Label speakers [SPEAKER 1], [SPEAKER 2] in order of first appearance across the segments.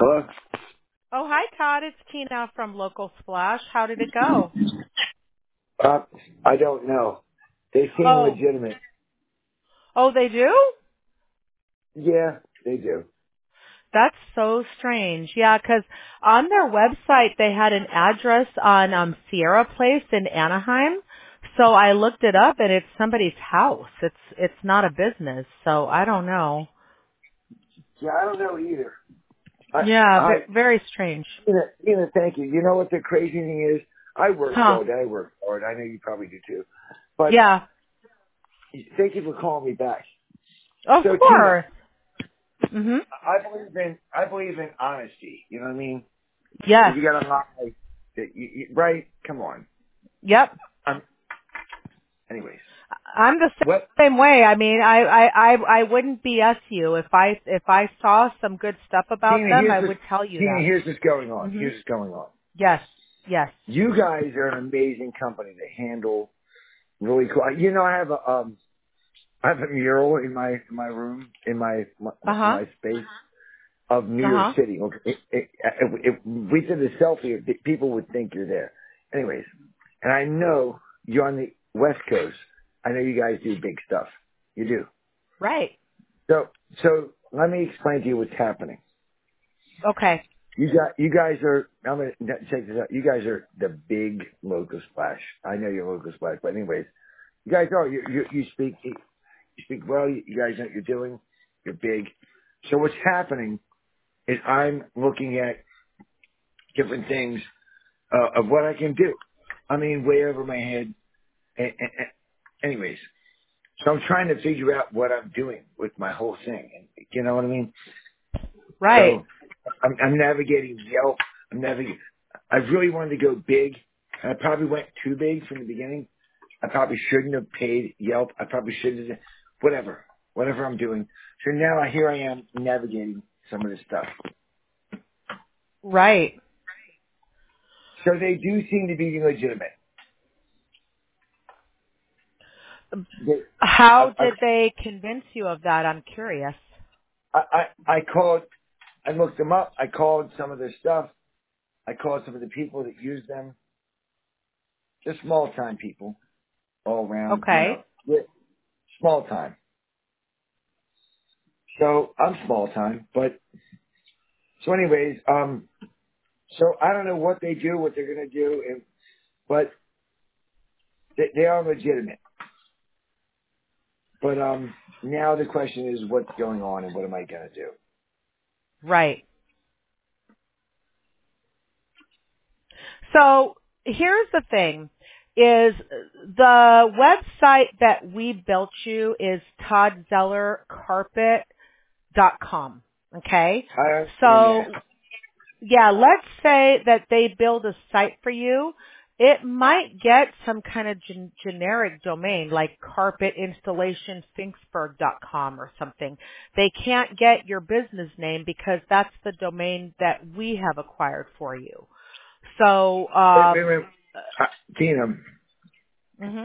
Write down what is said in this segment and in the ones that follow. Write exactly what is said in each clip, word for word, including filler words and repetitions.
[SPEAKER 1] Hello?
[SPEAKER 2] Oh, hi, Todd. It's Tina from Local Splash. How did it go?
[SPEAKER 1] Uh, I don't know. They seem
[SPEAKER 2] Oh,
[SPEAKER 1] legitimate.
[SPEAKER 2] oh, they do?
[SPEAKER 1] Yeah, they do.
[SPEAKER 2] That's so strange. Yeah, 'cause on their website they had an address on um Sierra Place in Anaheim. So I looked it up and it's somebody's house. It's it's not a business. So I don't know.
[SPEAKER 1] Yeah, I don't know either. I,
[SPEAKER 2] Yeah,
[SPEAKER 1] I,
[SPEAKER 2] ve- very strange.
[SPEAKER 1] Tina, Tina, thank you. You know what the crazy thing is? I worked
[SPEAKER 2] Huh.
[SPEAKER 1] all day. I worked hard. I know you probably do too. But
[SPEAKER 2] Yeah.
[SPEAKER 1] thank you for calling me back.
[SPEAKER 2] Of
[SPEAKER 1] So Tina,
[SPEAKER 2] course. Mhm.
[SPEAKER 1] I believe in, I believe in honesty. You know what I mean? If
[SPEAKER 2] Yes.
[SPEAKER 1] you got to lie, that you, you, right? Come on.
[SPEAKER 2] Yep.
[SPEAKER 1] Um, anyways,
[SPEAKER 2] I'm the
[SPEAKER 1] what,
[SPEAKER 2] same way. I mean, I, I, I, I wouldn't B S you if I, if I saw some good stuff about
[SPEAKER 1] Tina,
[SPEAKER 2] them,
[SPEAKER 1] here's
[SPEAKER 2] I
[SPEAKER 1] what's,
[SPEAKER 2] would tell you
[SPEAKER 1] Tina,
[SPEAKER 2] that.
[SPEAKER 1] here's what's going on.
[SPEAKER 2] Mhm.
[SPEAKER 1] Here's what's going on.
[SPEAKER 2] Yes. Yes.
[SPEAKER 1] You guys are an amazing company to handle really cool. You know, I have a um, I have a mural in my in my room in my my,
[SPEAKER 2] Uh huh.
[SPEAKER 1] my space of New
[SPEAKER 2] Uh
[SPEAKER 1] York
[SPEAKER 2] huh.
[SPEAKER 1] City. Okay, it, it, if, if we did a selfie, the people would think you're there. Anyways, and I know you're on the West Coast. I know you guys do big stuff. You do.
[SPEAKER 2] Right.
[SPEAKER 1] So so let me explain to you what's happening.
[SPEAKER 2] Okay.
[SPEAKER 1] You got, you guys are, I'm going to check this out. You guys are the big local splash. I know you're local splash, but anyways, you guys are, you, you, you speak, you speak well, you, you guys know what you're doing, you're big. So what's happening is I'm looking at different things, uh, of what I can do. I mean, way over my head. And, and, and anyways, so I'm trying to figure out what I'm doing with my whole thing. And you know what I mean?
[SPEAKER 2] Right.
[SPEAKER 1] So I'm, I'm navigating Yelp. I'm navigating. I really wanted to go big, and I probably went too big from the beginning. I probably shouldn't have paid Yelp. I probably shouldn't have. Whatever, whatever I'm doing. So now I here I am navigating some of this stuff.
[SPEAKER 2] Right.
[SPEAKER 1] So they do seem to be legitimate. They, I,
[SPEAKER 2] How
[SPEAKER 1] I,
[SPEAKER 2] did they convince you of that? I'm curious.
[SPEAKER 1] I, I I called. I looked them up. I called some of their stuff. I called some of the people that use them. They're small time people all around. You know,
[SPEAKER 2] Okay.
[SPEAKER 1] They're small time. So I'm small time, but so anyways, um, so I don't know what they do, what they're gonna do, and but they, they are legitimate. But um, now the question is, what's going on, and what am I gonna do?
[SPEAKER 2] Right. So here's the thing is the website that we built you is todd zeller carpet dot com. Okay.
[SPEAKER 1] I understand that.
[SPEAKER 2] So yeah, let's say that they build a site for you. It might get some kind of gen- generic domain like carpet installation finksburg dot com or something. They can't get your business name because that's the domain that we have acquired for you. So,
[SPEAKER 1] Wait, wait,
[SPEAKER 2] um,
[SPEAKER 1] wait. Uh, Tina,
[SPEAKER 2] mhm.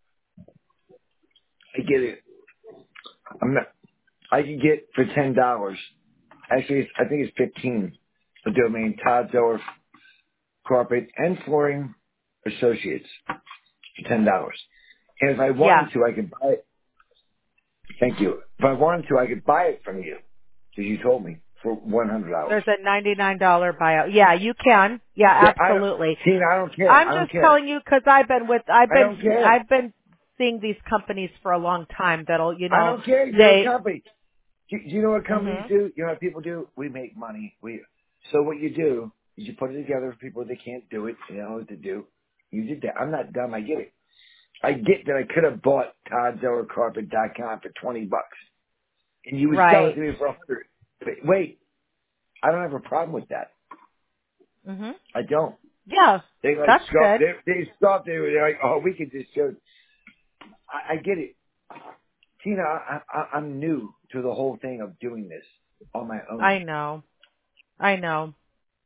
[SPEAKER 1] I get it. I'm not. I can get for ten dollars. Actually, it's, I think it's fifteen. A domain Todd Zeller Carpet and Flooring Associates for ten dollars. And if I
[SPEAKER 2] Yeah,
[SPEAKER 1] wanted to, I could buy it. Thank you. If I wanted to, I could buy it from you, because you told me for one hundred dollars.
[SPEAKER 2] there's a ninety-nine dollars buyout. Yeah, you can. Yeah,
[SPEAKER 1] Yeah, I don't.
[SPEAKER 2] absolutely.
[SPEAKER 1] Tina, I don't care.
[SPEAKER 2] I'm
[SPEAKER 1] I don't
[SPEAKER 2] just
[SPEAKER 1] care.
[SPEAKER 2] telling you because I've been with, I've
[SPEAKER 1] I
[SPEAKER 2] been,
[SPEAKER 1] don't care.
[SPEAKER 2] I've been seeing these companies for a long time that'll, you
[SPEAKER 1] I
[SPEAKER 2] know,
[SPEAKER 1] don't care. You're a
[SPEAKER 2] they,
[SPEAKER 1] company. Do, do you know what companies
[SPEAKER 2] mhm.
[SPEAKER 1] do? You know what people do? We make money. We. So what you do is you put it together for people that can't do it. You know what to do. You did that. I'm not dumb. I get it. I get that I could have bought Todd Zeller Carpet dot com for twenty bucks, and you would sell it
[SPEAKER 2] Right.
[SPEAKER 1] to me for a hundred. But wait, I don't have a problem with that.
[SPEAKER 2] Mhm.
[SPEAKER 1] I don't.
[SPEAKER 2] Yeah,
[SPEAKER 1] They like
[SPEAKER 2] that's
[SPEAKER 1] stop.
[SPEAKER 2] good.
[SPEAKER 1] They they stop. They were like, oh, we could just show. I, I get it, Tina. I, I, I'm new to the whole thing of doing this on my own.
[SPEAKER 2] I know. I know.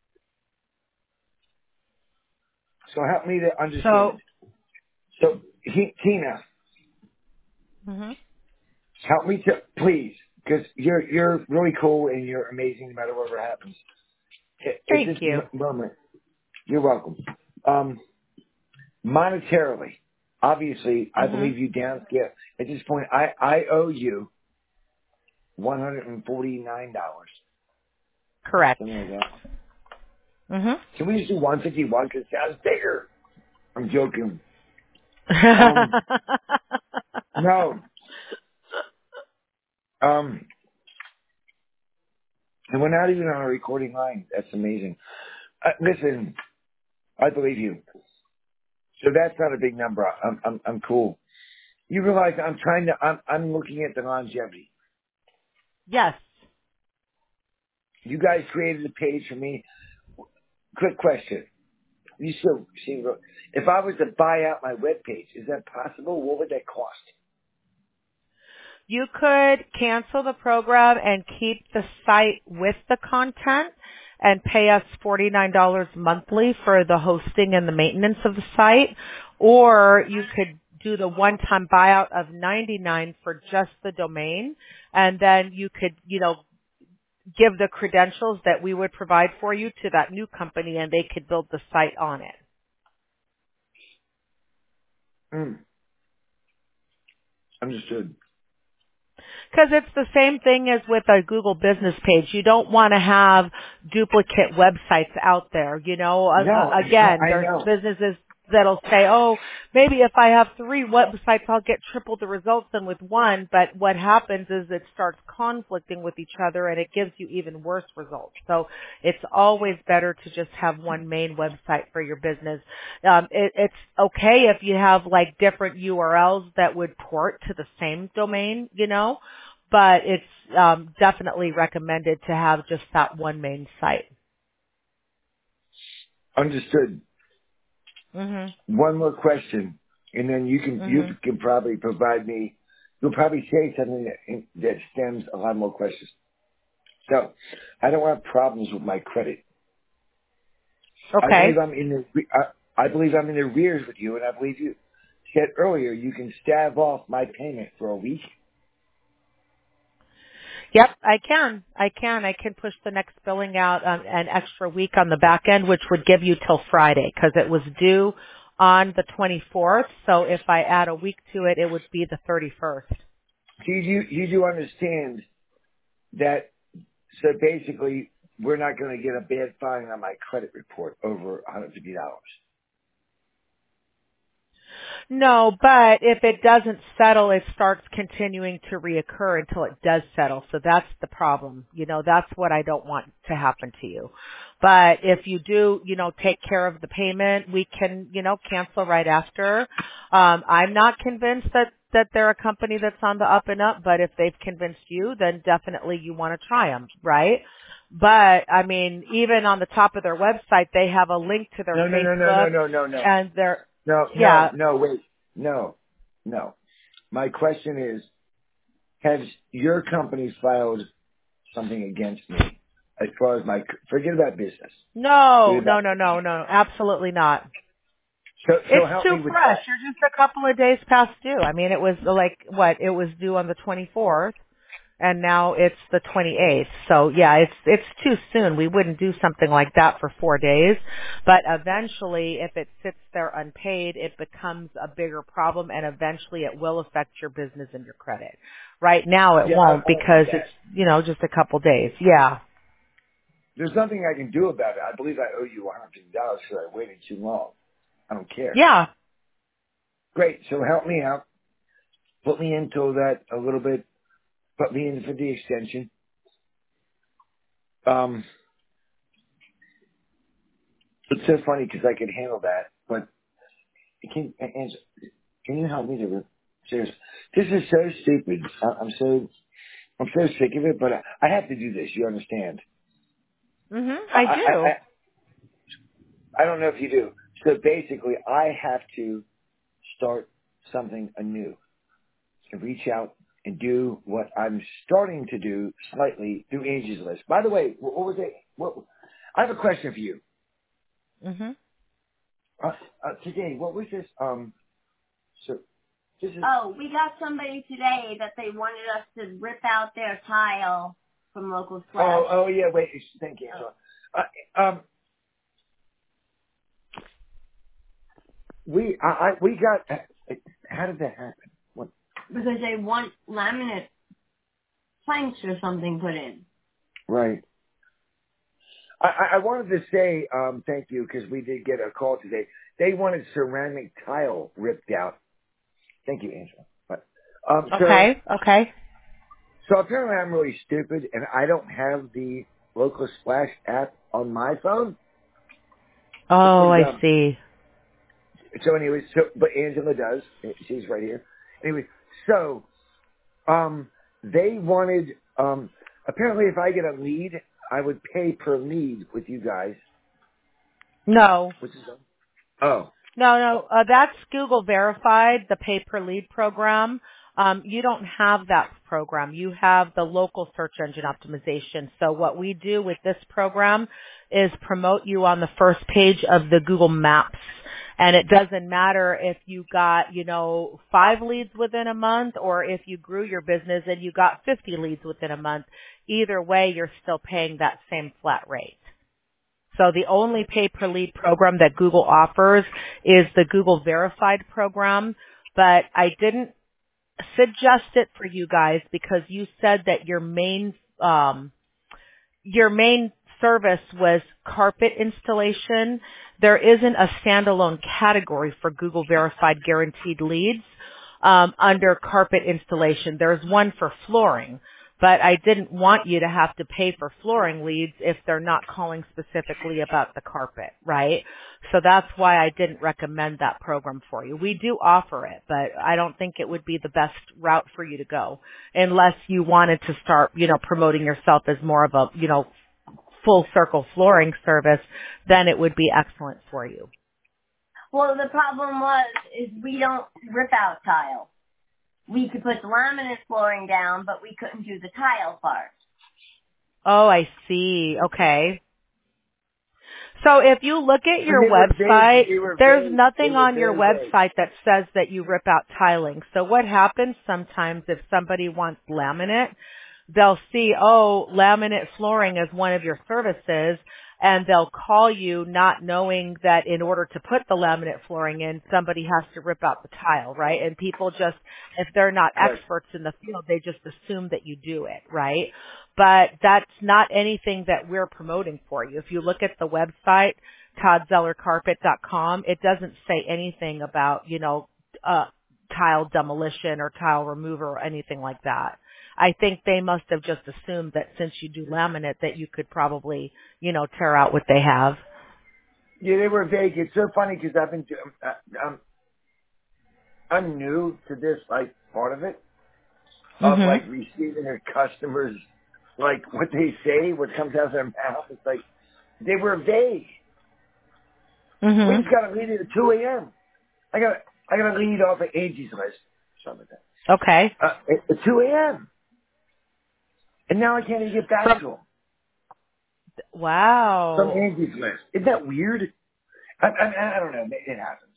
[SPEAKER 1] So help me to
[SPEAKER 2] So,
[SPEAKER 1] understand. So he, Tina,
[SPEAKER 2] mhm.
[SPEAKER 1] help me to please, because you're you're really cool and you're amazing no matter whatever happens. at
[SPEAKER 2] Thank
[SPEAKER 1] this
[SPEAKER 2] you.
[SPEAKER 1] m- moment, you're welcome. Um, monetarily, obviously, I
[SPEAKER 2] Mhm.
[SPEAKER 1] believe you down. Yeah, at this point, I, I owe you one hundred forty-nine dollars,
[SPEAKER 2] Correct.
[SPEAKER 1] something like that.
[SPEAKER 2] Mhm.
[SPEAKER 1] Can we just do one fifty-one because it sounds bigger? I'm joking. Um, no. Um, and we're not even on a recording line. That's amazing. Uh, listen, I believe you. So that's not a big number. I'm, I'm, I'm cool. You realize I'm trying to, I'm, I'm looking at the longevity.
[SPEAKER 2] Yes.
[SPEAKER 1] You guys created a page for me. Quick question. You still seem, if I was to buy out my web page, is that possible? What would that cost?
[SPEAKER 2] You could cancel the program and keep the site with the content and pay us forty-nine dollars monthly for the hosting and the maintenance of the site. Or you could do the one-time buyout of ninety-nine dollars for just the domain. And then you could, you know, give the credentials that we would provide for you to that new company and they could build the site on it.
[SPEAKER 1] Mm, understood.
[SPEAKER 2] Because it's the same thing as with a Google business page. You don't want to have duplicate websites out there. You know, uh,
[SPEAKER 1] No,
[SPEAKER 2] uh,
[SPEAKER 1] I,
[SPEAKER 2] again,
[SPEAKER 1] I
[SPEAKER 2] there's
[SPEAKER 1] know.
[SPEAKER 2] businesses that'll say, oh, maybe if I have three websites, I'll get triple the results than with one. But what happens is it starts conflicting with each other and it gives you even worse results. So it's always better to just have one main website for your business. Um, it, it's okay if you have like different U R Ls that would port to the same domain, you know, but it's um, definitely recommended to have just that one main site.
[SPEAKER 1] Understood.
[SPEAKER 2] Mhm.
[SPEAKER 1] One more question, and then you can you
[SPEAKER 2] Mhm.
[SPEAKER 1] can probably provide me. You'll probably say something that that stems a lot more questions. So, I don't have problems with my credit. I believe
[SPEAKER 2] Okay.
[SPEAKER 1] I'm in the I, I believe I'm in the rears with you, and I believe you said earlier you can stave off my payment for a week.
[SPEAKER 2] Yep, I can. I can. I can push the next billing out um, an extra week on the back end, which would give you till Friday because it was due on the twenty-fourth. So if I add a week to it, it would be the thirty-first.
[SPEAKER 1] So you do, you do understand that? So basically, we're not going to get a bad fine on my credit report over one hundred fifty dollars.
[SPEAKER 2] No, but if it doesn't settle, it starts continuing to reoccur until it does settle. So that's the problem. You know, that's what I don't want to happen to you. But if you do, you know, take care of the payment, we can, you know, cancel right after. Um, I'm not convinced that, that they're a company that's on the up and up, but if they've convinced you, then definitely you want to try them, right? But, I mean, even on the top of their website, they have a link to their
[SPEAKER 1] No, no, no, no, no,
[SPEAKER 2] Facebook
[SPEAKER 1] no, no, no.
[SPEAKER 2] and their,
[SPEAKER 1] No, no,
[SPEAKER 2] yeah,
[SPEAKER 1] no, wait. No, no. My question is, has your company filed something against me as far as my, forget about business.
[SPEAKER 2] no,
[SPEAKER 1] Forget
[SPEAKER 2] no,
[SPEAKER 1] about,
[SPEAKER 2] no, no, no, absolutely not.
[SPEAKER 1] so, so
[SPEAKER 2] It's
[SPEAKER 1] help
[SPEAKER 2] too
[SPEAKER 1] me with
[SPEAKER 2] fresh.
[SPEAKER 1] that.
[SPEAKER 2] You're just a couple of days past due. I mean, it was like, what, it was due on the twenty-fourth, and now it's the twenty-eighth. So yeah, it's, it's too soon. We wouldn't do something like that for four days. But eventually, if it sits there unpaid, it becomes a bigger problem, and eventually it will affect your business and your credit. Right now it
[SPEAKER 1] Yeah, I,
[SPEAKER 2] won't
[SPEAKER 1] I don't want
[SPEAKER 2] because it's,
[SPEAKER 1] that.
[SPEAKER 2] you know, just a couple days. Yeah.
[SPEAKER 1] There's nothing I can do about it. I believe I owe you one hundred fifty dollars because I waited too long. I don't care.
[SPEAKER 2] Yeah.
[SPEAKER 1] Great. So help me out. Put me into that a little bit. Put me in for the extension. Um, it's so funny because I could handle that, but can, and can you help me to, seriously, this is so stupid. I- I'm so, I'm so sick of it, but I, I have to do this. You understand?
[SPEAKER 2] Mhm.
[SPEAKER 1] I,
[SPEAKER 2] I
[SPEAKER 1] I,
[SPEAKER 2] do.
[SPEAKER 1] I, I don't know if you do. So basically I have to start something anew and reach out and do what I'm starting to do slightly through Angie's List. By the way, what, what was it? What, I have a question for you.
[SPEAKER 2] Mhm.
[SPEAKER 1] Uh, uh, today, what was this? Um, so this is,
[SPEAKER 3] Oh, we got somebody today that they wanted us to rip out their tile from Local Splash.
[SPEAKER 1] oh, oh yeah, wait, thank you. Angela. Uh, um, we, I, I, we got, how did that happen? What?
[SPEAKER 3] Because they want laminate planks or something put in.
[SPEAKER 1] Right. I, I I wanted to say, um, thank you, because we did get a call today. They wanted ceramic tile ripped out. Thank you, Angela. But, um, so,
[SPEAKER 2] Okay, okay.
[SPEAKER 1] so apparently I'm really stupid, and I don't have the Local Splash app on my phone.
[SPEAKER 2] Oh,
[SPEAKER 1] Because,
[SPEAKER 2] I
[SPEAKER 1] um,
[SPEAKER 2] see.
[SPEAKER 1] so anyway, so, but Angela does. She's right here. Anyway, so, um, they wanted, um, apparently if I get a lead, I would pay per lead with you guys.
[SPEAKER 2] No.
[SPEAKER 1] Which is, oh,
[SPEAKER 2] No, no, uh, that's Google Verified, the pay per lead program. Um, you don't have that program. You have the local search engine optimization. So what we do with this program is promote you on the first page of the Google Maps. And it doesn't matter if you got, you know, five leads within a month or if you grew your business and you got fifty leads within a month. Either way, you're still paying that same flat rate. So the only pay per lead program that Google offers is the Google Verified program, but I didn't suggest it for you guys because you said that your main um your main service was carpet installation. There isn't a standalone category for Google Verified Guaranteed Leads um, under carpet installation. There's one for flooring, but I didn't want you to have to pay for flooring leads if they're not calling specifically about the carpet, right? So that's why I didn't recommend that program for you. We do offer it, but I don't think it would be the best route for you to go unless you wanted to start, you know, promoting yourself as more of a, you know, full circle flooring service, then it would be excellent for you.
[SPEAKER 3] Well, the problem was, is we don't rip out tile. We could put the laminate flooring down, but we couldn't do the tile part.
[SPEAKER 2] Oh, I see. Okay. So if you look at
[SPEAKER 1] and
[SPEAKER 2] your
[SPEAKER 1] they were vague.
[SPEAKER 2] website,
[SPEAKER 1] They were
[SPEAKER 2] there's
[SPEAKER 1] vague. They
[SPEAKER 2] nothing
[SPEAKER 1] were
[SPEAKER 2] on your
[SPEAKER 1] very vague.
[SPEAKER 2] website that says that you rip out tiling. So what happens sometimes if somebody wants laminate, they'll see, oh, laminate flooring is one of your services, and they'll call you not knowing that in order to put the laminate flooring in, somebody has to rip out the tile, right? And people just, if they're not
[SPEAKER 1] Right.
[SPEAKER 2] experts in the field, they just assume that you do it, right? But that's not anything that we're promoting for you. If you look at the website, todd zeller carpet dot com, it doesn't say anything about, you know, uh, tile demolition or tile removal or anything like that. I think they must have just assumed that since you do laminate that you could probably, you know, tear out what they have.
[SPEAKER 1] Yeah, they were vague. It's so funny because I've been, do- uh, I'm, I'm new to this, like, part of it, of, like,
[SPEAKER 2] Mhm.
[SPEAKER 1] receiving their customers, like, what they say, what comes out of their mouth. It's like, they were vague. We
[SPEAKER 2] Mhm.
[SPEAKER 1] just got a lead at two a.m. I got, I got a lead off of Angie's list. Something like that.
[SPEAKER 2] Okay.
[SPEAKER 1] Uh, at at two a.m. And now I can't even get back
[SPEAKER 2] From
[SPEAKER 1] to them. From
[SPEAKER 2] wow.
[SPEAKER 1] Angie's list. Isn't that weird? I, I, I don't know. It happens.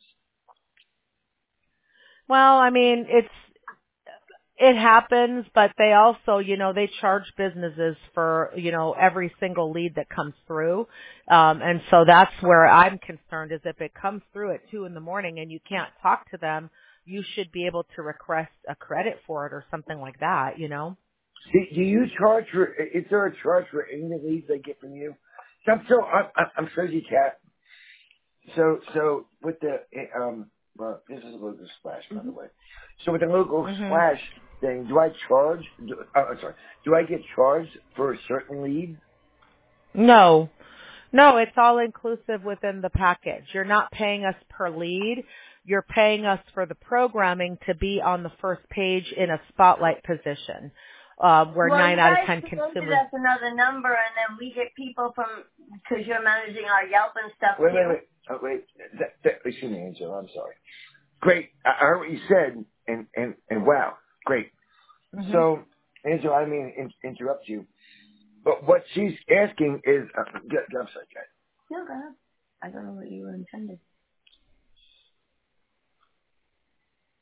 [SPEAKER 2] Well, I mean, it's it happens, but they also, you know, they charge businesses for, you know, every single lead that comes through. Um, and so that's where I'm concerned is if it comes through at two in the morning and you can't talk to them, you should be able to request a credit for it or something like that, you know?
[SPEAKER 1] Do, do you charge for, is there a charge for any of the leads I get from you? So I'm so, I'm, I'm I'm so cat. So, so with the, um, well, this is a local splash, by the way. So with the local
[SPEAKER 2] Mhm.
[SPEAKER 1] splash thing, do I charge, do, oh, I'm sorry, do I get charged for a certain lead?
[SPEAKER 2] No. No, it's all inclusive within the package. You're not paying us per lead. You're paying us for the programming to be on the first page in a spotlight position, um, where
[SPEAKER 3] Well,
[SPEAKER 2] nine
[SPEAKER 3] you
[SPEAKER 2] out of
[SPEAKER 3] guys
[SPEAKER 2] ten
[SPEAKER 3] presented
[SPEAKER 2] consumers.
[SPEAKER 3] us another number, and then we get people from, because you're managing our Yelp and stuff
[SPEAKER 1] Wait, wait,
[SPEAKER 3] too.
[SPEAKER 1] wait. Oh, wait. That, that, excuse me, Angela. I'm sorry. Great. I I heard what you said, and, and, and wow. Great.
[SPEAKER 2] Mhm.
[SPEAKER 1] So, Angela, I mean in, interrupt you, but what she's asking is, uh, get, I'm sorry, guys.
[SPEAKER 3] No, go ahead. I don't know what you intended.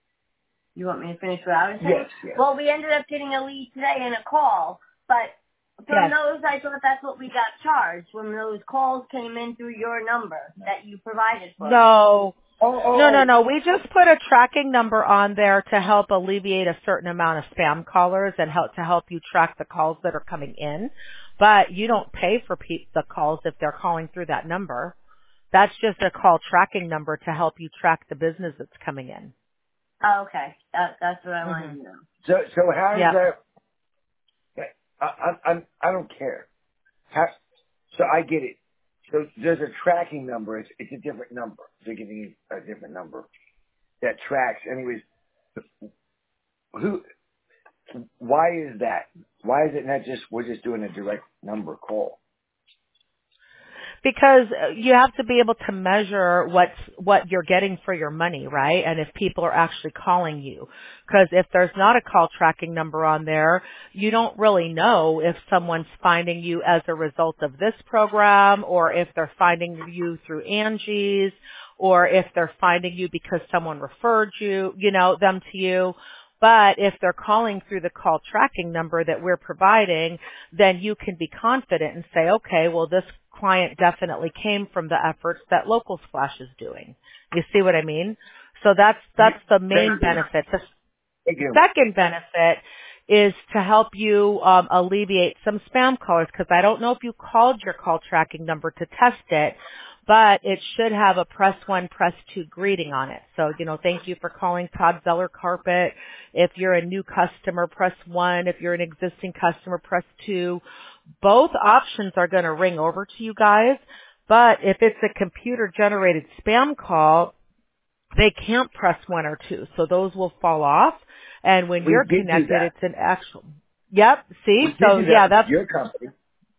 [SPEAKER 3] You want me to finish what I was saying?
[SPEAKER 1] Yes, yes.
[SPEAKER 3] Well, we ended up getting a lead today and a call, but from
[SPEAKER 2] Yes.
[SPEAKER 3] those, I thought that's what we got charged when those calls came in through your number that you provided for us.
[SPEAKER 2] No.
[SPEAKER 1] Oh, oh,
[SPEAKER 2] No, no,
[SPEAKER 1] oh.
[SPEAKER 2] no. We just put a tracking number on there to help alleviate a certain amount of spam callers and help to help you track the calls that are coming in. But you don't pay for pe- the calls if they're calling through that number. That's just a call tracking number to help you track the business that's coming in.
[SPEAKER 3] Oh, okay. That, that's what I wanted
[SPEAKER 2] Mm-hmm.
[SPEAKER 3] to know.
[SPEAKER 1] So, so how does
[SPEAKER 2] Yep.
[SPEAKER 1] that? I, I, I'm, I don't care. How, so I get it. So there's a tracking number. It's, it's a different number. They're giving you a different number that tracks. Anyways, who? Why is that? Why is it not just we're just doing a direct number call?
[SPEAKER 2] Because you have to be able to measure what's, what you're getting for your money, right? And if people are actually calling you. Because if there's not a call tracking number on there, you don't really know if someone's finding you as a result of this program or if they're finding you through Angie's or if they're finding you because someone referred you, you know, them to you. But if they're calling through the call tracking number that we're providing, then you can be confident and say, okay, well, this client definitely came from the efforts that Local Splash is doing. You see what I mean? So that's, that's the main benefit. The
[SPEAKER 1] Thank you.
[SPEAKER 2] second benefit is to help you um, alleviate some spam callers because I don't know if you called your call tracking number to test it, but it should have a press one, press two greeting on it. So, you know, thank you for calling Todd Zeller Carpet. If you're a new customer, press one. If you're an existing customer, press two. Both options are going to ring over to you guys, but if it's a computer-generated spam call, they can't press one or two, so those will fall off. And when
[SPEAKER 1] We
[SPEAKER 2] you're
[SPEAKER 1] did do
[SPEAKER 2] connected,
[SPEAKER 1] that.
[SPEAKER 2] it's an actual. Yep. See,
[SPEAKER 1] We did
[SPEAKER 2] so
[SPEAKER 1] do that
[SPEAKER 2] yeah,
[SPEAKER 1] with
[SPEAKER 2] that's
[SPEAKER 1] your company.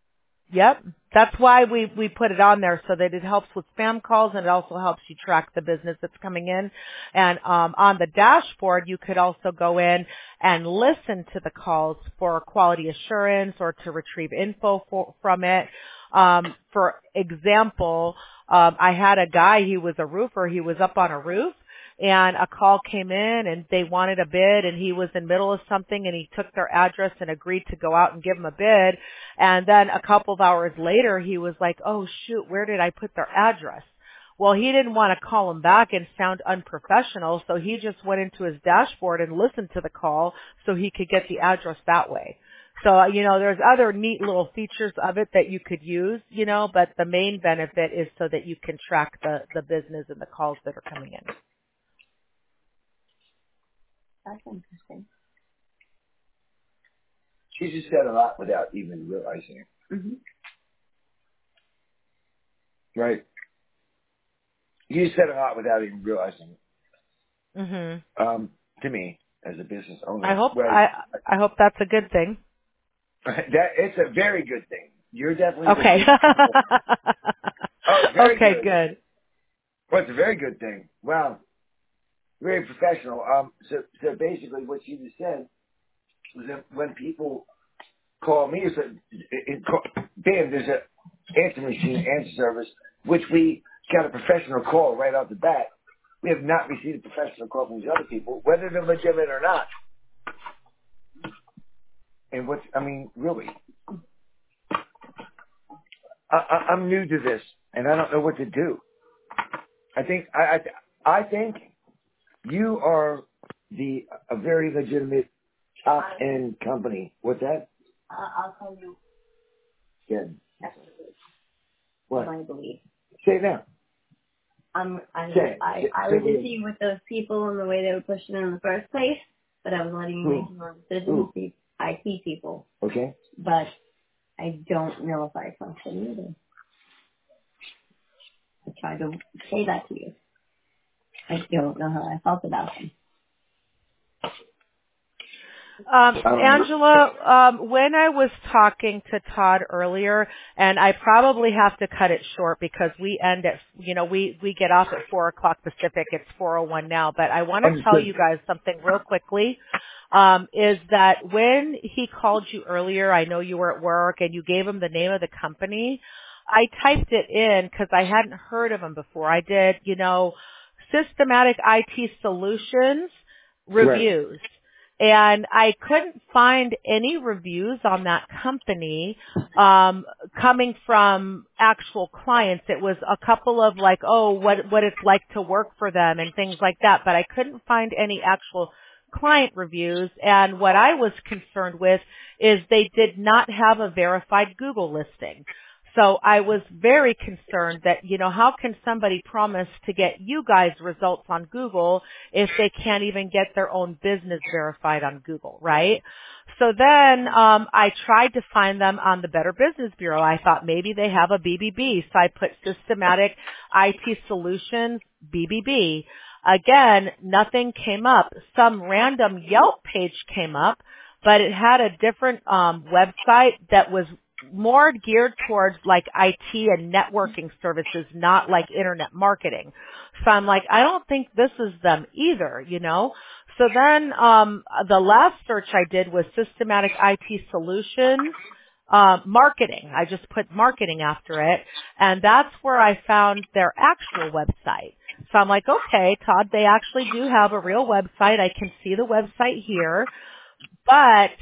[SPEAKER 2] yep. That's why we we put it on there so that it helps with spam calls and it also helps you track the business that's coming in. And um, on the dashboard, you could also go in and listen to the calls for quality assurance or to retrieve info for, from it. Um, for example, um, I had a guy. He was a roofer. He was up on a roof. And a call came in and they wanted a bid and he was in the middle of something and he took their address and agreed to go out and give them a bid. And then a couple of hours later, he was like, oh shoot, where did I put their address? Well, he didn't want to call him back and sound unprofessional. So he just went into his dashboard and listened to the call so he could get the address that way. So, you know, there's other neat little features of it that you could use, you know, but the main benefit is so that you can track the, the business and the calls that are coming in.
[SPEAKER 3] That's interesting.
[SPEAKER 1] She just said a lot without even realizing it.
[SPEAKER 3] Mm-hmm.
[SPEAKER 1] Right? You just said a lot without even realizing it.
[SPEAKER 2] Mhm.
[SPEAKER 1] Um, to me, as a business owner.
[SPEAKER 2] I hope
[SPEAKER 1] Right.
[SPEAKER 2] I I hope that's a good thing.
[SPEAKER 1] That it's a very good thing. You're definitely
[SPEAKER 2] Okay.
[SPEAKER 1] the Oh, very
[SPEAKER 2] Okay,
[SPEAKER 1] good.
[SPEAKER 2] good.
[SPEAKER 1] Well, it's a very good thing. Wow. Very professional. Um, so, so basically what you just said was that when people call me, it's a, it, it, bam, there's a answer machine answer service, which we got a professional call right off the bat. We have not received a professional call from these other people, whether they're legitimate or not. And what's, I mean, really, I, I, I'm new to this, and I don't know what to do. I think, I, I, I think you are the, a very legitimate top end company. What's that?
[SPEAKER 3] Uh, I'll tell you.
[SPEAKER 1] Good. What?
[SPEAKER 3] I believe.
[SPEAKER 1] Say it now.
[SPEAKER 3] Um, I,
[SPEAKER 1] Say it.
[SPEAKER 3] I,
[SPEAKER 1] Say-
[SPEAKER 3] I
[SPEAKER 1] say
[SPEAKER 3] was
[SPEAKER 1] it.
[SPEAKER 3] iffy with those people and the way they were pushing it in the first place, but I was letting you
[SPEAKER 1] Who?
[SPEAKER 3] make your own decisions,
[SPEAKER 1] Who?
[SPEAKER 3] the I T people.
[SPEAKER 1] Okay.
[SPEAKER 3] But I don't know if I function either. I tried to say that to you. I don't know how I felt about them.
[SPEAKER 2] Um,
[SPEAKER 1] Um,
[SPEAKER 2] Angela, um, when I was talking to Todd earlier, and I probably have to cut it short because we end at, you know, we, we get off at four o'clock Pacific. It's four oh one now, but I want to tell
[SPEAKER 1] understood.
[SPEAKER 2] you guys something real quickly, um, is that when he called you earlier, I know you were at work and you gave him the name of the company. I typed it in because I hadn't heard of him before. I did, you know, Systematic I T Solutions
[SPEAKER 1] Right.
[SPEAKER 2] Reviews. and I couldn't find any reviews on that company um, coming from actual clients. It was a couple of like, oh, what what it's like to work for them and things like that, but I couldn't find any actual client reviews. And what I was concerned with is they did not have a verified Google listing. So I was very concerned that, you know, how can somebody promise to get you guys results on Google if they can't even get their own business verified on Google, right? So then um, I tried to find them on the Better Business Bureau. I thought maybe they have a B B B. So I put Systematic I T Solutions B B B. Again, nothing came up. Some random Yelp page came up, but it had a different um, website that was more geared towards like I T and networking services, not like internet marketing. So I'm like, I don't think this is them either, you know? So then, um, the last search I did was Systematic I T Solutions, uh, marketing. I just put marketing after it, and that's where I found their actual website. So I'm like, okay, Todd, they actually do have a real website. I can see the website here, but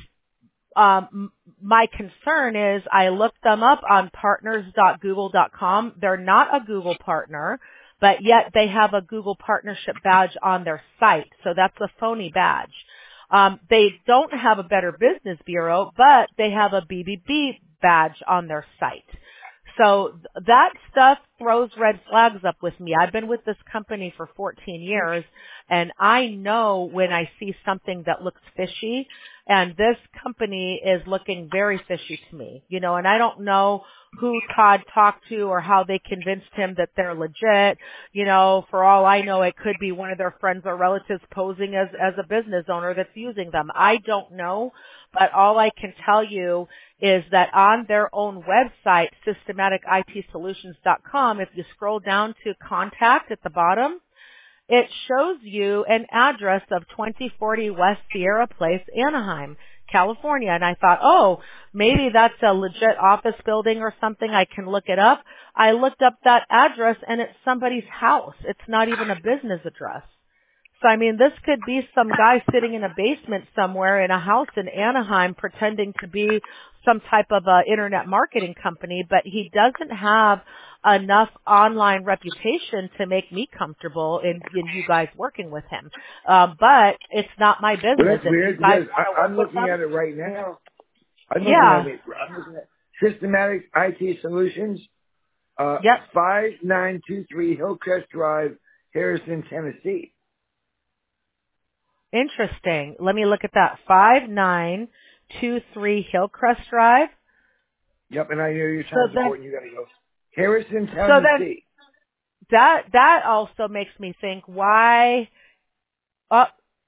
[SPEAKER 2] Um, my concern is I looked them up on partners dot google dot com. They're not a Google partner, but yet they have a Google partnership badge on their site. So that's a phony badge. Um, they don't have a Better Business Bureau, but they have a B B B badge on their site. So th- that stuff throws red flags up with me. I've been with this company for fourteen years, and I know when I see something that looks fishy, and this company is looking very fishy to me, you know, and I don't know who Todd talked to or how they convinced him that they're legit. You know, for all I know, it could be one of their friends or relatives posing as, as a business owner that's using them. I don't know, but all I can tell you is that on their own website, systematic I T solutions dot com, if you scroll down to contact at the bottom, it shows you an address of twenty forty West Sierra Place, Anaheim, California. And I thought, oh, maybe that's a legit office building or something. I can look it up. I looked up that address and it's somebody's house. It's not even a business address. So, I mean, this could be some guy sitting in a basement somewhere in a house in Anaheim pretending to be some type of a internet marketing company, but he doesn't have enough online reputation to make me comfortable in, in you guys working with him. Um, but it's not my business.
[SPEAKER 1] Well, that's
[SPEAKER 2] If
[SPEAKER 1] weird
[SPEAKER 2] you guys
[SPEAKER 1] because I, I'm looking at it right now. I'm looking
[SPEAKER 2] yeah.
[SPEAKER 1] at it. I'm looking at Systematic I T Solutions, uh,
[SPEAKER 2] Yep.
[SPEAKER 1] five nine two three Hillcrest Drive, Harrison, Tennessee.
[SPEAKER 2] Interesting. Let me look at that. five nine two three Hillcrest Drive.
[SPEAKER 1] Yep, and I know your
[SPEAKER 2] So
[SPEAKER 1] time's
[SPEAKER 2] then,
[SPEAKER 1] important. You got to go. Harrison,
[SPEAKER 2] so then
[SPEAKER 1] Tennessee.
[SPEAKER 2] that, that also makes me think why, oh,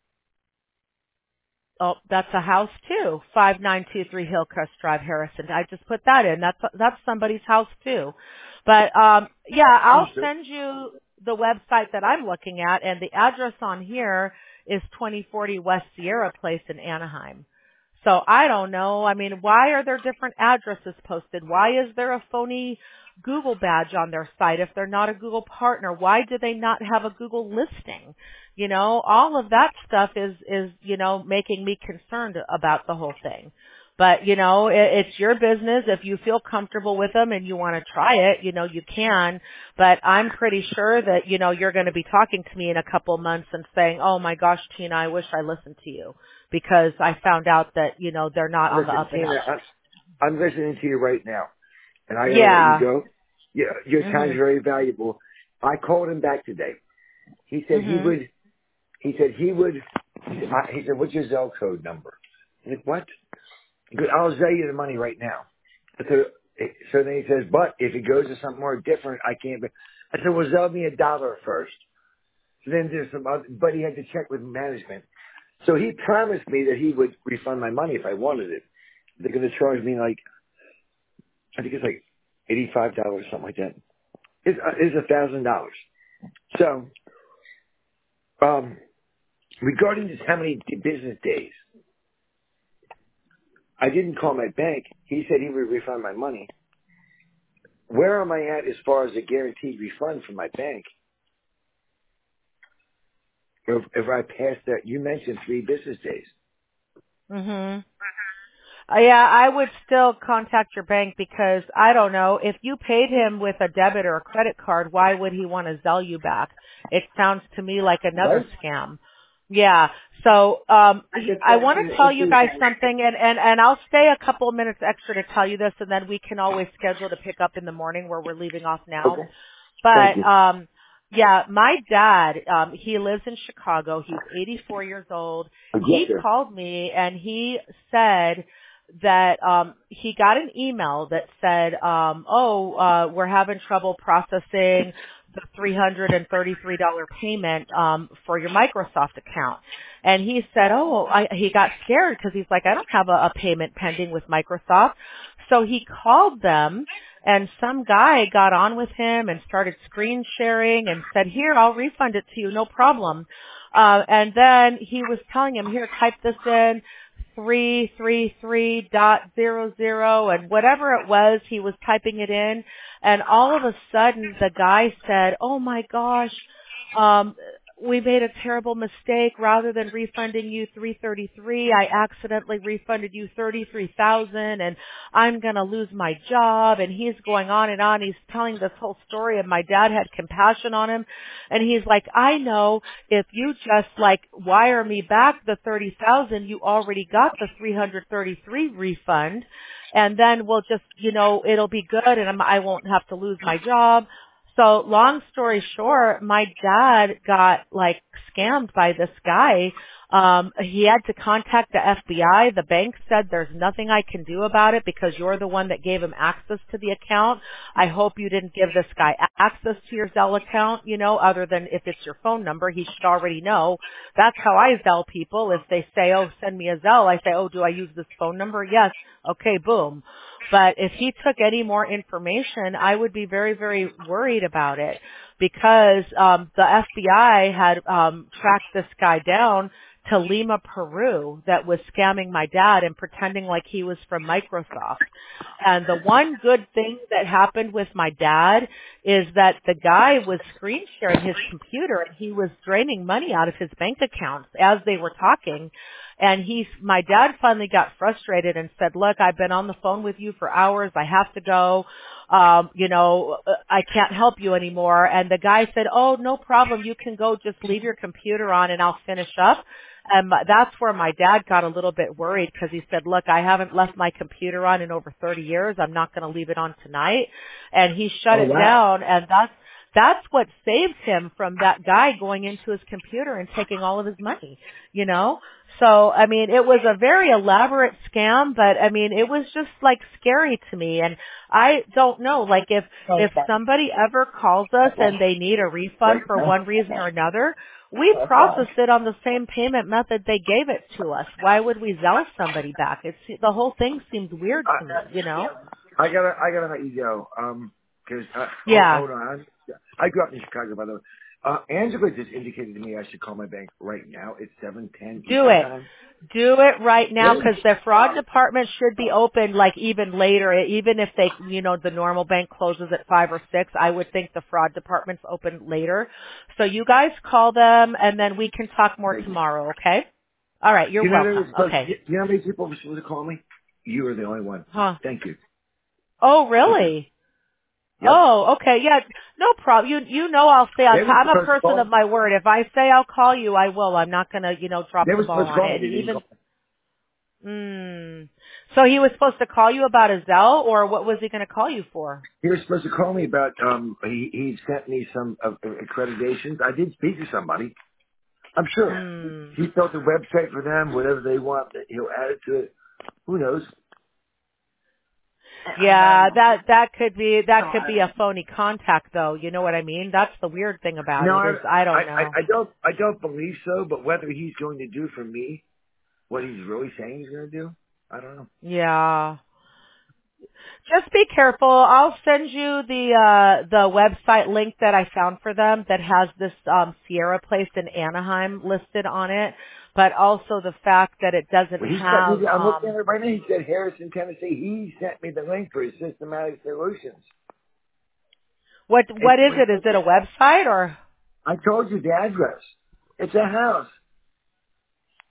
[SPEAKER 2] oh, that's a house too. five nine two three Hillcrest Drive, Harrison. I just put that in. That's, that's somebody's house too. But, um, yeah, I'll
[SPEAKER 1] Understood.
[SPEAKER 2] send you the website that I'm looking at, and the address on here is twenty forty West Sierra Place in Anaheim. So I don't know. I mean, why are there different addresses posted? Why is there a phony Google badge on their site if they're not a Google partner? Why do they not have a Google listing? You know, all of that stuff is, is, you know, making me concerned about the whole thing. But, you know, it, it's your business. If you feel comfortable with them and you want to try it, you know, you can. But I'm pretty sure that, you know, you're going to be talking to me in a couple months and saying, oh my gosh, Tina, I wish I listened to you because I found out that, you know, they're not on the
[SPEAKER 1] Listen,
[SPEAKER 2] up and
[SPEAKER 1] Tina,
[SPEAKER 2] up.
[SPEAKER 1] I'm, I'm listening to you right now, and I gotta let you
[SPEAKER 2] Yeah.
[SPEAKER 1] go. Yeah, your time's
[SPEAKER 2] Mhm.
[SPEAKER 1] very valuable. I called him back today. He said he
[SPEAKER 2] Mhm.
[SPEAKER 1] would. He said he would. He said, I- he said, "What's your Zelle code number?" I said, "What?" He goes, "I'll sell you the money right now." I said, so then he says, "But if it goes to something more different, I can't." Be. I said, "Well, sell me a dollar first." So then there's some other, but he had to check with management. So he promised me that he would refund my money if I wanted it. They're going to charge me like, I think it's like eighty-five dollars, something like that. It's uh, it's a thousand dollars. So, um, regarding just how many business days, I didn't call my bank. He said he would refund my money. Where am I at as far as a guaranteed refund from my bank? If, if I pass that, you mentioned three business days.
[SPEAKER 2] Mhm. Uh, yeah, I would still contact your bank because I don't know if you paid him with a debit or a credit card. Why would he want to Zelle you back? It sounds to me like another
[SPEAKER 1] Right?
[SPEAKER 2] scam. Yeah. So um,
[SPEAKER 3] I
[SPEAKER 2] he-
[SPEAKER 3] just
[SPEAKER 2] I
[SPEAKER 3] went
[SPEAKER 2] want
[SPEAKER 3] through
[SPEAKER 2] to
[SPEAKER 3] the
[SPEAKER 2] tell you
[SPEAKER 3] issues
[SPEAKER 2] guys
[SPEAKER 3] and
[SPEAKER 2] something, and and and I'll stay a couple of minutes extra to tell you this, and then we can always schedule to pick up in the morning where we're leaving off now.
[SPEAKER 1] Okay. Thank
[SPEAKER 2] But
[SPEAKER 1] you.
[SPEAKER 2] um, yeah, my dad, um, he lives in Chicago. He's eighty-four years old.
[SPEAKER 1] Yes,
[SPEAKER 2] He
[SPEAKER 1] sir.
[SPEAKER 2] called me and he said that um he got an email that said um oh uh we're having trouble processing the three hundred thirty-three dollars payment um for your Microsoft account. And he said, "Oh, I he got scared because he's like, I don't have a, a payment pending with Microsoft." So he called them and some guy got on with him and started screen sharing and said, "Here, I'll refund it to you, no problem." Uh, and then he was telling him, "Here, type this in, three three three dot zero zero," and whatever it was, he was typing it in. And all of a sudden, the guy said, "Oh my gosh, um, we made a terrible mistake. Rather than refunding you three thirty-three, I accidentally refunded you thirty-three thousand, and I'm going to lose my job." And he's going on and on. He's telling this whole story, and my dad had compassion on him. And he's like, "I know if you just like wire me back the thirty thousand, you already got the three hundred thirty-three refund. And then we'll just, you know, it'll be good and I'm, I won't have to lose my job." So long story short, my dad got like scammed by this guy. Um, he had to contact the F B I. The bank said, "There's nothing I can do about it because you're the one that gave him access to the account. I hope you didn't give this guy access to your Zelle account, you know, other than if it's your phone number, he should already know." That's how I Zelle people. If they say, "Oh, send me a Zelle," I say, "Oh, do I use this phone number?" "Yes." "Okay, boom." But if he took any more information, I would be very, very worried about it because um, the F B I had um, tracked this guy down to Lima, Peru, that was scamming my dad and pretending like he was from Microsoft. And the one good thing that happened with my dad is that the guy was screen sharing his computer and he was draining money out of his bank accounts as they were talking. And he's, my dad finally got frustrated and said, "Look, I've been on the phone with you for hours. I have to go. Um, you know, I can't help you anymore." And the guy said, "Oh, no problem. You can go. Just leave your computer on and I'll finish up." And my, that's where my dad got a little bit worried because he said, "Look, I haven't left my computer on in over thirty years. I'm not going to leave it on tonight." And he shut
[SPEAKER 1] Oh,
[SPEAKER 2] it
[SPEAKER 1] wow.
[SPEAKER 2] down, and that's that's what saved him from that guy going into his computer and taking all of his money, you know? So, I mean, it was a very elaborate scam, but I mean, it was just like scary to me. And I don't know, like if, if somebody ever calls us and they need a refund for one reason or another, we process it on the same payment method they gave it to us. Why would we Zelle somebody back? It's, the whole thing seems weird to me, you know?
[SPEAKER 1] I, I gotta, I gotta let you go. Um, cause, uh, hold,
[SPEAKER 2] Yeah.
[SPEAKER 1] hold on. I grew up in Chicago, by the way. Uh, Angela just indicated to me I should call my bank right now. It's seven ten
[SPEAKER 2] Do
[SPEAKER 1] Eastern
[SPEAKER 2] it.
[SPEAKER 1] time.
[SPEAKER 2] Do it right now
[SPEAKER 1] Really?
[SPEAKER 2] because the fraud department should be open like even later. Even if they, you know, the normal bank closes at five or six, I would think the fraud department's open later. So you guys call them and then we can talk more
[SPEAKER 1] Thank you.
[SPEAKER 2] tomorrow, okay? All right. You're
[SPEAKER 1] You know, there was
[SPEAKER 2] welcome.
[SPEAKER 1] supposed,
[SPEAKER 2] Okay.
[SPEAKER 1] you you know how many people were supposed to call me? You were the only one.
[SPEAKER 2] Huh.
[SPEAKER 1] Thank you.
[SPEAKER 2] Oh,
[SPEAKER 1] Thank you.
[SPEAKER 2] really?
[SPEAKER 1] Yep.
[SPEAKER 2] Oh, okay. Yeah, no problem. You you know I'll stay on
[SPEAKER 1] They were
[SPEAKER 2] top. I'm a
[SPEAKER 1] supposed to
[SPEAKER 2] person
[SPEAKER 1] call.
[SPEAKER 2] of my word. If I say I'll call you, I will. I'm not going to, you know, drop
[SPEAKER 1] They
[SPEAKER 2] the
[SPEAKER 1] were
[SPEAKER 2] ball
[SPEAKER 1] supposed to
[SPEAKER 2] on
[SPEAKER 1] call me.
[SPEAKER 2] it.
[SPEAKER 1] They
[SPEAKER 2] And
[SPEAKER 1] didn't
[SPEAKER 2] even
[SPEAKER 1] call.
[SPEAKER 2] mm, so he was supposed to call you about a Zelle, or what was he going to call you for?
[SPEAKER 1] He was supposed to call me about. Um, he he sent me some uh, accreditations. I did speak to somebody. I'm sure
[SPEAKER 2] Hmm.
[SPEAKER 1] he built a website for them. Whatever they want, that he'll add it to it. Who knows?
[SPEAKER 2] Yeah, that that could be that could be a phony contact, though. You know what I mean? That's the weird thing about
[SPEAKER 1] No,
[SPEAKER 2] it
[SPEAKER 1] I,
[SPEAKER 2] is I
[SPEAKER 1] I,
[SPEAKER 2] don't
[SPEAKER 1] I
[SPEAKER 2] know.
[SPEAKER 1] I don't, I don't believe so. But whether he's going to do for me what he's really saying he's going to do, I don't know.
[SPEAKER 2] Yeah. Just be careful. I'll send you the uh the website link that I found for them that has this um Sierra place in Anaheim listed on it, but also the fact that it doesn't
[SPEAKER 1] Well, he sent
[SPEAKER 2] have
[SPEAKER 1] me. I'm looking
[SPEAKER 2] um
[SPEAKER 1] at it right now. He said Harrison, Tennessee. He sent me the link for his systematic solutions.
[SPEAKER 2] what
[SPEAKER 1] It's,
[SPEAKER 2] what is it? Is it a website or
[SPEAKER 1] I told you the address. It's a house.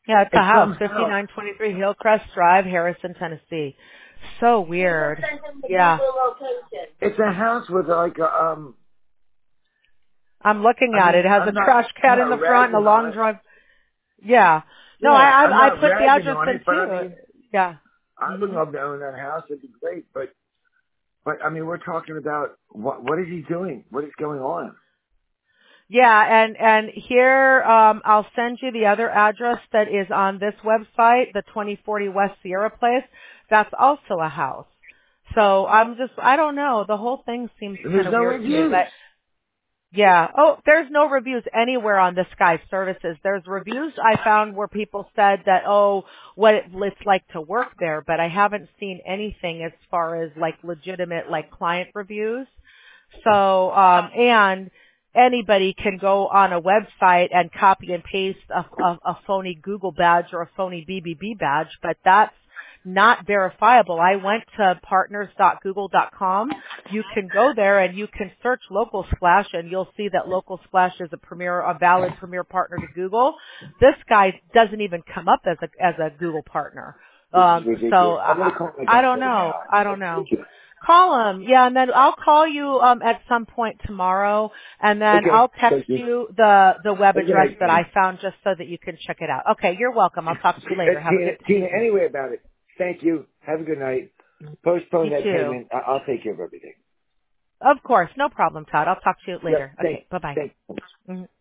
[SPEAKER 2] Yeah, it's a
[SPEAKER 1] And
[SPEAKER 2] house,
[SPEAKER 1] somehow,
[SPEAKER 2] fifty-nine twenty-three Hillcrest Drive, Harrison, Tennessee. So weird.
[SPEAKER 3] Send him the
[SPEAKER 2] Yeah.
[SPEAKER 3] Google location.
[SPEAKER 1] it's a house with like a, um,
[SPEAKER 2] I'm looking
[SPEAKER 1] I
[SPEAKER 2] at it.
[SPEAKER 1] mean,
[SPEAKER 2] It has
[SPEAKER 1] I'm
[SPEAKER 2] a
[SPEAKER 1] not,
[SPEAKER 2] trash
[SPEAKER 1] I'm
[SPEAKER 2] can in
[SPEAKER 1] not
[SPEAKER 2] the front and a
[SPEAKER 1] ragging
[SPEAKER 2] long
[SPEAKER 1] on it.
[SPEAKER 2] drive. Yeah. No,
[SPEAKER 1] Yeah,
[SPEAKER 2] I
[SPEAKER 1] I'm
[SPEAKER 2] I, I
[SPEAKER 1] not
[SPEAKER 2] put the
[SPEAKER 1] ragging
[SPEAKER 2] address
[SPEAKER 1] on
[SPEAKER 2] in
[SPEAKER 1] it, but I
[SPEAKER 2] too.
[SPEAKER 1] mean,
[SPEAKER 2] Yeah.
[SPEAKER 1] I would
[SPEAKER 2] Mhm.
[SPEAKER 1] love to own that house. It'd be great, but, but I mean, we're talking about what, what is he doing? What is going on?
[SPEAKER 2] Yeah, and and here um I'll send you the other address that is on this website, the twenty forty West Sierra Place. That's also a house. So I'm just I don't know. The whole thing seems
[SPEAKER 1] And
[SPEAKER 2] kind
[SPEAKER 1] there's
[SPEAKER 2] of
[SPEAKER 1] no
[SPEAKER 2] weird to me,
[SPEAKER 1] reviews.
[SPEAKER 2] but yeah. Oh, there's no reviews anywhere on this guy's services. There's reviews I found where people said that, oh, what it, it's like to work there, but I haven't seen anything as far as like legitimate like client reviews. So, um, and anybody can go on a website and copy and paste a, a, a phony Google badge or a phony B B B badge, but that's not verifiable. I went to partners dot google dot com. You can go there and you can search Local Splash and you'll see that Local Splash is a premier, a valid premier partner to Google. This guy doesn't even come up as a, as a Google partner.
[SPEAKER 1] This is
[SPEAKER 2] Um, so
[SPEAKER 1] ridiculous. I'm going
[SPEAKER 2] I,
[SPEAKER 1] to call my
[SPEAKER 2] I
[SPEAKER 1] guy
[SPEAKER 2] don't
[SPEAKER 1] right
[SPEAKER 2] know.
[SPEAKER 1] now.
[SPEAKER 2] I don't
[SPEAKER 1] That's
[SPEAKER 2] know.
[SPEAKER 1] ridiculous.
[SPEAKER 2] Call him, yeah, and then I'll call you um at some point tomorrow, and then
[SPEAKER 1] Okay,
[SPEAKER 2] I'll text
[SPEAKER 1] thank you.
[SPEAKER 2] you the the web
[SPEAKER 1] Have a good
[SPEAKER 2] address
[SPEAKER 1] night,
[SPEAKER 2] that
[SPEAKER 1] man.
[SPEAKER 2] I found just so that you can check it out. Okay, you're welcome. I'll talk to you
[SPEAKER 1] Uh,
[SPEAKER 2] later. Have a
[SPEAKER 1] Tina,
[SPEAKER 2] good
[SPEAKER 1] Tina,
[SPEAKER 2] evening.
[SPEAKER 1] anyway about it. Thank you. Have a good night. Postpone
[SPEAKER 2] You
[SPEAKER 1] that
[SPEAKER 2] too.
[SPEAKER 1] payment. I- I'll take care of everything.
[SPEAKER 2] Of course, no problem, Todd. I'll talk to you
[SPEAKER 1] Yep.
[SPEAKER 2] later.
[SPEAKER 1] Thank,
[SPEAKER 2] Okay, bye bye.
[SPEAKER 1] thank.
[SPEAKER 2] Mm-hmm.